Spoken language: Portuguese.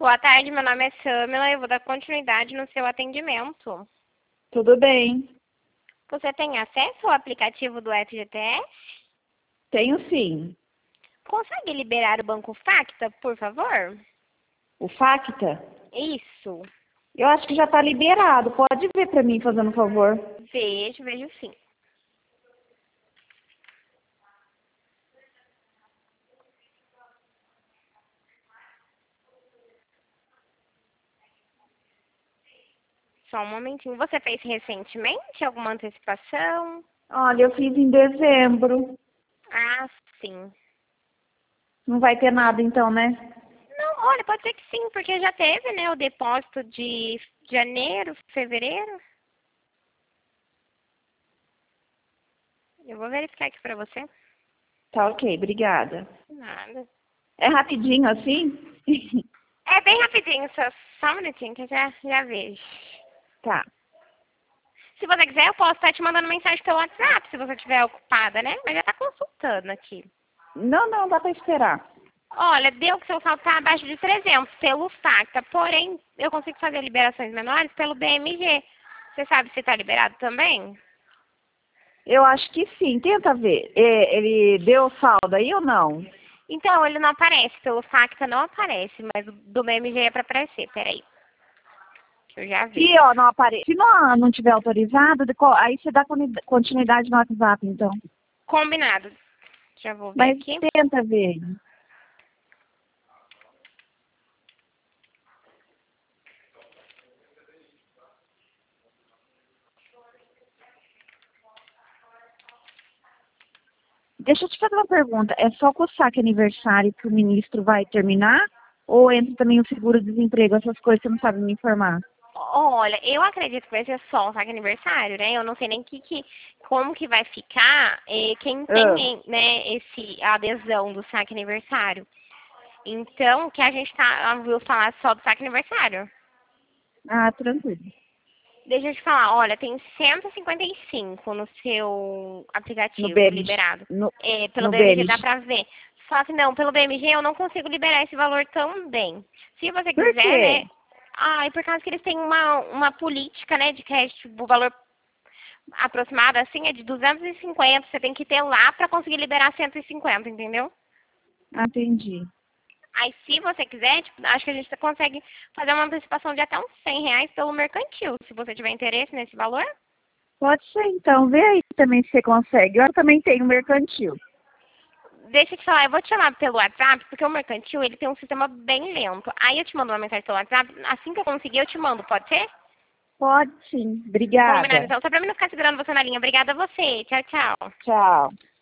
Boa tarde, meu nome é Samila e eu vou dar continuidade no seu atendimento. Tudo bem. Você tem acesso ao aplicativo do FGTS? Tenho sim. Consegue liberar o Banco Facta, por favor? O Facta? Isso. Eu acho que já está liberado. Pode ver para mim, fazendo um favor. Vejo sim. Só um momentinho. Você fez recentemente alguma antecipação? Olha, eu fiz em dezembro. Ah, sim. Não vai ter nada então, né? Não, olha, pode ser que sim, porque já teve, né, o depósito de janeiro, fevereiro. Eu vou verificar aqui pra você. Tá ok, obrigada. Nada. É rapidinho assim? É bem rapidinho, só um minutinho que eu já vejo. Tá. Se você quiser, eu posso estar te mandando mensagem pelo WhatsApp, se você estiver ocupada, né? Mas já tá consultando aqui. Não, dá para esperar. Olha, deu que seu saldo tá abaixo de 300 pelo Facta, porém, eu consigo fazer liberações menores pelo BMG. Você sabe se tá liberado também? Eu acho que sim. Tenta ver. Ele deu saldo aí ou não? Então, ele não aparece, pelo Facta não aparece, mas do BMG é pra aparecer, peraí. Que eu já vi. Se ó, não aparecer, se não tiver autorizado, aí você dá continuidade no WhatsApp, então. Combinado. Já vou ver Mas aqui. tenta ver. Deixa eu te fazer uma pergunta. É só com o saque aniversário que o ministro vai terminar? Ou entra também o seguro-desemprego? Essas coisas você não sabe me informar. Olha, eu acredito que vai ser só o saque aniversário, né? Eu não sei nem como que vai ficar quem Ah, tem, né, a adesão do saque aniversário. Então, que a gente ouviu falar só do saque aniversário. tranquilo. Deixa eu te falar, olha, tem 155 no seu No aplicativo BMG. liberado. No, Pelo no BMG dá BMG. pra ver. Só que não, pelo BMG eu não consigo liberar esse valor também. Se você Por quiser, quê? né? Ah, é por causa que eles têm uma política, né, de crédito, o valor aproximado assim é de 250. Você tem que ter lá pra conseguir liberar 150, entendeu? Entendi. Aí, se você quiser, tipo, acho que a gente consegue fazer uma antecipação de até uns R$ 100 pelo mercantil, se você tiver interesse nesse valor. Pode ser, então. Vê aí também se você consegue. Eu também tenho mercantil. Deixa eu te falar, eu vou te chamar pelo WhatsApp, porque o mercantil, ele tem um sistema bem lento. Aí eu te mando uma mensagem pelo WhatsApp, assim que eu conseguir, eu te mando, pode ser? Pode sim. Combinado, Obrigada. então. Só pra mim não ficar segurando você na linha. Obrigada a você. Tchau, tchau. Tchau.